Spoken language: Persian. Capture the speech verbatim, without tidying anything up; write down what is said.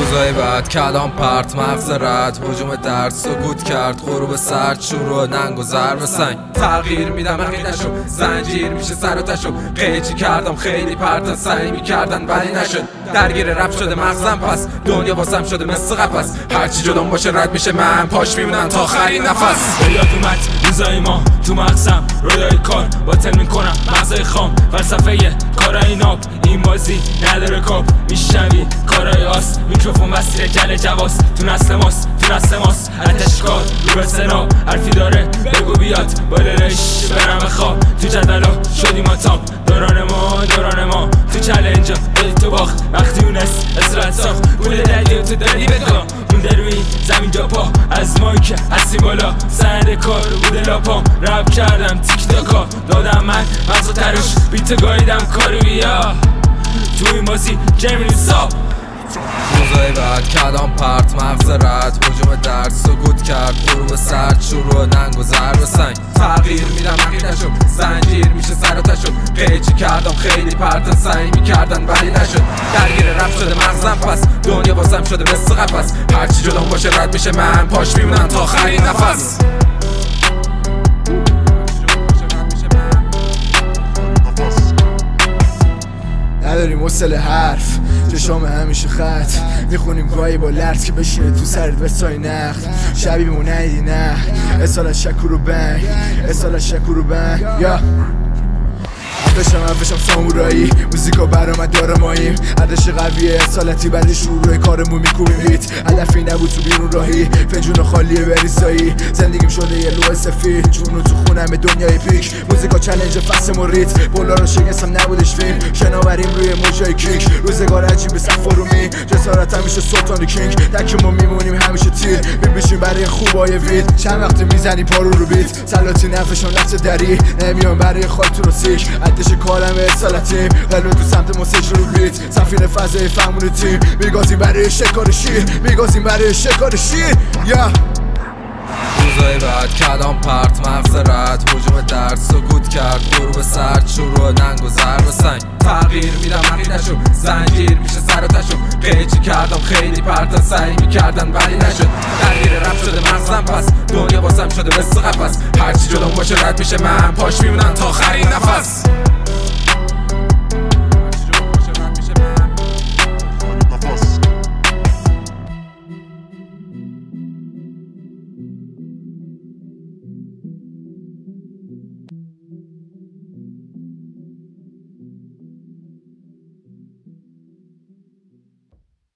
روزای بعد کلام پرت مغز رد هجوم درد سکوت کرد غروب سرد شروع ننگ و ضرب سنگ تغییر میدم عقیده‌شو زنجیر میشه سر و تشو قیچی کردم خیلی پرتن سعی میکردن ولی نشد درگیر رپ شده مغزم پس دنیا واسم شده مثل قفس هرچی جلوم باشه رد میشه من پاش میمونم تا آخرین نفس به یاد اومد روزای ما تو مغزم رویای کار باطل میکنم مغزای خام فلسفه کارای ناب این بازی نداره کاپ میشنوی کارای آس میکروفون وسیله کل جواز تو نسل ماست تو نسل ماست اتشکار رو به سنا حرفی داره بگو بیاد بالرش برم خواب تو جدلا شدی ما تاپ دوران ما دوران ما تو چلنجا بدی تو باخت وقتی اونست اصلاحت ساخت پول دادی و تو دادی بگاه مونده روی زمین جا پا از مایک هستی بالا سرد کار بوده لاپام رب کردم تیک تاکا دادم من مغز و ترش بیت گاییدم کارو بیا تو این بازی جمعی ساب روزای بعد کلام پرت مغز رد هجوم درد سکوت کرد غروب سرد شروع ننگ و ضرب سنگ تغییر میدم عقیده‌شو زنجیر میشه سر و تشو قیچی کردم خیلی پرتن سعی میکردن ولی نشد درگیر رپ شده مغزم پس دنیا واسم شده مثل قفس هرچی جلوم باشه رد میشه من پاش میمونم تا آخرین نفس نداریم وصل حرف چشام همیشه خط میخونیم گاهی با لرز که بشینه تو سرت بسای نخت شبیمون ندیدی نه اصالت شکر و بنگ اصالت شکر و بنگ یا داشتم افشم سامورایی موزیکا برامد داره ماییم عدش قویه اصالتی بعد شروع کارمون میکوبیم هیت هدفی نبود تو بیرون راهی فنجون خالیه بریسایی زندگیم شده یه لوح سفید جونو تو خونم دنیای پیک موزیکا چلنج فصل موریت بولا رو شگستم نبودش فیلم شناوریم روی موجای کیک روزگار عجیب سقف رومی جسارت همیشه سلطان کینگ دک ما میمونیم همیشه تیر میبیشیم برای خوبای وید چند وقت میزنی پارو رو بیت سلاتی نفشون لفظ دری نمیان برای خاطر رو سیک عدش کارم اصالتیم قلب تو سمت مسیج رو بیت سفیر فضای فهمون تیم میگازیم برای شکار شیر میگازیم برای شکار شیر یا روزای بعد کلام پرت مغز رد هجوم درد سکوت کرد غروب سرد شروع ننگ و ضرب سنگ تغییر میدم عقیده‌شو زنجیر میشه سر و تشو قیچی کردم خیلی پرتن سعی میکردن ولی نشد درگیر رپ شده مغزم پس دنیا واسم شده مثل قفس هرچی جلوم باشه رد میشه من پاش میمونم تا آخرین نفس